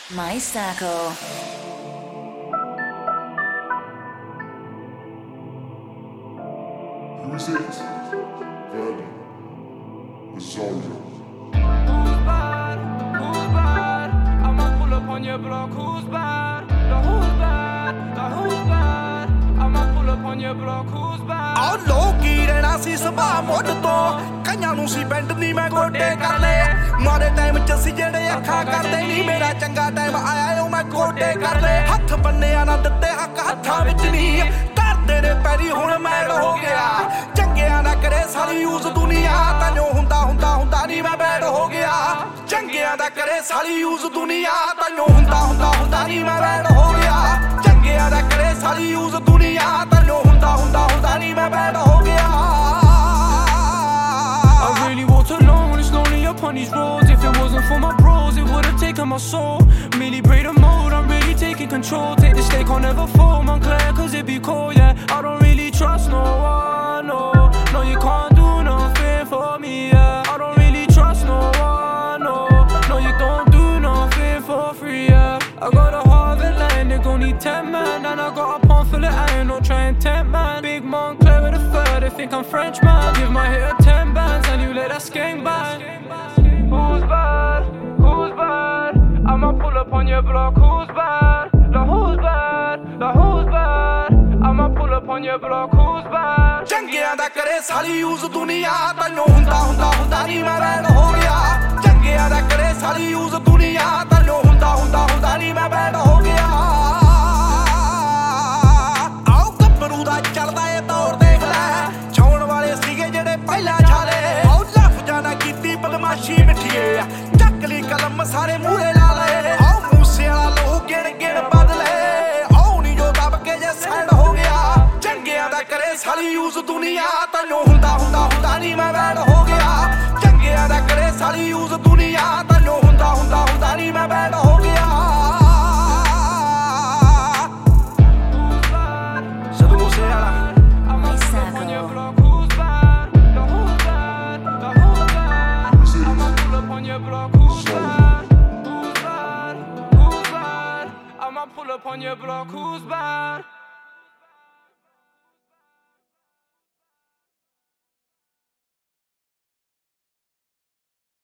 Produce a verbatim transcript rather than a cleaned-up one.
My Circle. Who is it? Verdi. Rosario. Who's bad? Who's bad? I'ma pull up on your block. Who's bad? The who's bad? The who's bad? I'ma pull up on your block. Who's bad? ਆਹ ਲੋਕੀ ਰਹਿਣਾ ਸੀ ਸੁਭਾ ਮੁੱਢ ਤੋਂ ਕਈਆਂ ਨੂੰ ਸੀ ਪਿੰਡ ਨਹੀਂ ਮੈਂ ਗੋਡੇ ਕਰ ਲਏ ਮਾੜੇ ਟਾਈਮ ਚ ਸੀ ਜਿਹੜੇ ਅੱਖਾਂ ਕਰਦੇ ਨਹੀਂ ਮੇਰਾ ਚੰਗਾ ਟਾਈਮ ਆਇਆ ਓ ਮੈਂ ਗੋਡੇ ਕਰ ਲਏ ਹੱਥ ਬੰਨਿਆ ਨਾ ਦਿੱਤੇ ਹੱਕ ਹੱਥਾਂ ਵਿੱਚ ਨਹੀਂ ਕਰਦੇ ਨੇ ਪੈਰੀ ਹੁਣ ਮੈਲ ਹੋ ਗਿਆ ਚੰਗਿਆਂ ਨਾ ਕਰੇ ਸਾਰੀ ਯੂਜ਼ ਦੁਨੀਆ ਤਾਂ ਜੋ ਹੁੰਦਾ ਹੁੰਦਾ ਹੁੰਦਾ ਨਹੀਂ ਮੈਂ ਬੈਡ ਹੋ ਗਿਆ ਚੰਗਿਆਂ ਦਾ ਕਰੇ ਸਾਰੀ ਯੂਜ਼ ਦੁਨੀਆ ਤਾਂ ਜੋ ਹੁੰਦਾ ਹੁੰਦਾ ਹੁੰਦਾ ਨਹੀਂ ਮੈਂ ਬੈਡ ਹੋ ਗਿਆ ਚੰਗਿਆਂ ਦਾ ਕਰੇ ਸਾਰੀ ਯੂਜ਼ ਦੁਨੀਆ ਤਾਂ ਜੋ ਹੁੰਦਾ ਹੁੰਦਾ ਹੁੰਦਾ ਨਹੀਂ ਮੈਂ ਬੈਡ ਹੋ ਗਿਆ I really walked alone when it's lonely up on these roads. If it wasn't for my bros, it would've taken my soul. Merely break the mode, I'm really taking control. Take the stake, I'll never fall, Montclair, cause it be cold, yeah. I don't really trust no one, no. No, you can't do nothing for me, yeah. I don't really trust no one, no. No, you don't do nothing for free, yeah. I got a Harvard line, they gon' need ten man. And I got a pump full of iron, no trying ten man. Big Montclair with a third, they think I'm French, man. Give my hit a ten bands, and you let that skank bang. Who's bad? Who's bad? I'ma pull up on your block. Who's bad? The who's bad? The who's bad? I'ma pull up on your block. Who's bad? ਚੰਗਿਆਂ ਦਾ ਕਰੇ ਸਾਰੀ use ਦੁਨੀਆ ਤੈਨੂੰ ਹੁੰਦਾ ਹੁੰਦਾ ਹੁੰਦਾ ਨਹੀਂ ਮੈਂ bed ਹੋ ਗਿਆ ਚੰਗਿਆਂ ਦਾ ਕਰੇ ਸਾਰੀ ਯੂਜ਼ ਦੁਨੀਆ ਤੈਨੂੰ ਹੁੰਦਾ ਹੁੰਦਾ ਹੁੰਦਾ ਨਹੀਂ ਮੈਂ ਬੈਡ ਹੋ ਗਿਆ ਆਓ ਗੱਭਰੂ ਦਾ ਚੱਲਦਾ ਏ ਦੌਰ ਦੇਖ ਲੈ ਛਾਉਣ ਵਾਲੇ ਸੀਗੇ ਜਿਹੜੇ ਪਹਿਲਾਂ ਛਾਲੇ ਆਓ ਲਫ਼ਜ਼ਾਂ ਨਾਲ ਕੀਤੀ ਬਦਮਾਸ਼ੀ ਮਿੱਠੀਏ ਚੱਕ ਲਈ ਕਲਮ ਸਾਰੇ ਮੂਹਰੇ ਲਾ ਲਏ ਆਓ ਮੂਸੇ ਵਾਲਾ ਲੋਹ ਗਿਣ ਗਿਣ ਬਦਲੇ ਆਓ ਨੀ ਜੋ ਦਬ ਕੇ ਜੇ ਸੈਂਡ ਹੋ ਗਿਆ ਚੰਗਿਆਂ ਦਾ ਕਰੇ ਸਾਰੀ ਯੂਜ਼ ਦੁਨੀਆ ਤੈਨੂੰ ਹੁੰਦਾ ਹੁੰਦਾ ਹੁੰਦਾ ਨਹੀਂ ਮੈਂ ਬੈਡ ਹੋ ਗਿਆ ਚੰਗਿਆਂ ਦਾ ਕਰੇ ਸਾਰੀ ਯੂਜ਼ ਦੁਨੀਆ ਤੈਨੂੰ ਹੁੰਦਾ ਹੁੰਦਾ ਹੁੰਦਾ ਨਹੀਂ ਮੈਂ ਬੈਡ ਹੋ ਗਿਆ ਜਦੋਂ ਮੂਸੇ ਵਾਲਾ My Circle. Who's bad? The who's bad? The who's bad? I'ma pull up on your block. Who's bad? Who's bad? Who's bad? I'ma pull up on your block. Who's bad?